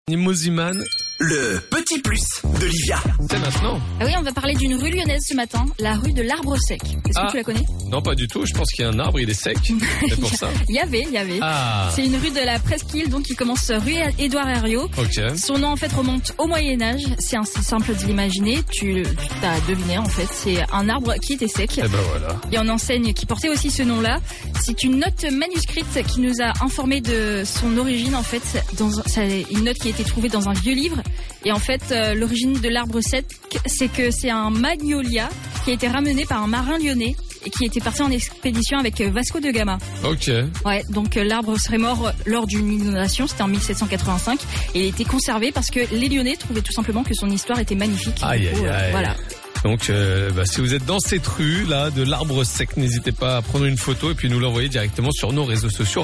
Mosiman. Le petit plus d'Olivia. C'est maintenant. Ah oui, on va parler d'une rue lyonnaise ce matin, la rue de l'Arbre Sec. Est-ce que tu la connais? Non, pas du tout. Je pense qu'il y a un arbre, il est sec. C'est pour ça. Il y avait. Ah. C'est une rue de la Presqu'île, donc qui commence rue Édouard Herriot. Ok. Son nom en fait remonte au Moyen-Âge. C'est assez simple de l'imaginer. Tu t'as deviné en fait. C'est un arbre qui était sec. Et ben voilà. Il y a une enseigne qui portait aussi ce nom-là. C'est une note manuscrite qui nous a informé de son origine en fait. C'est une note qui a été trouvée dans un vieux livre. Et en fait, l'origine de l'arbre sec, c'est que c'est un magnolia qui a été ramené par un marin lyonnais et qui était parti en expédition avec Vasco de Gama. Ok. Ouais, donc l'arbre serait mort lors d'une inondation, c'était en 1785, et il a été conservé parce que les Lyonnais trouvaient tout simplement que son histoire était magnifique. Aïe, du coup, aïe, aïe. voilà. Donc, si vous êtes dans cette rue là de l'arbre sec, n'hésitez pas à prendre une photo et puis nous l'envoyer directement sur nos réseaux sociaux.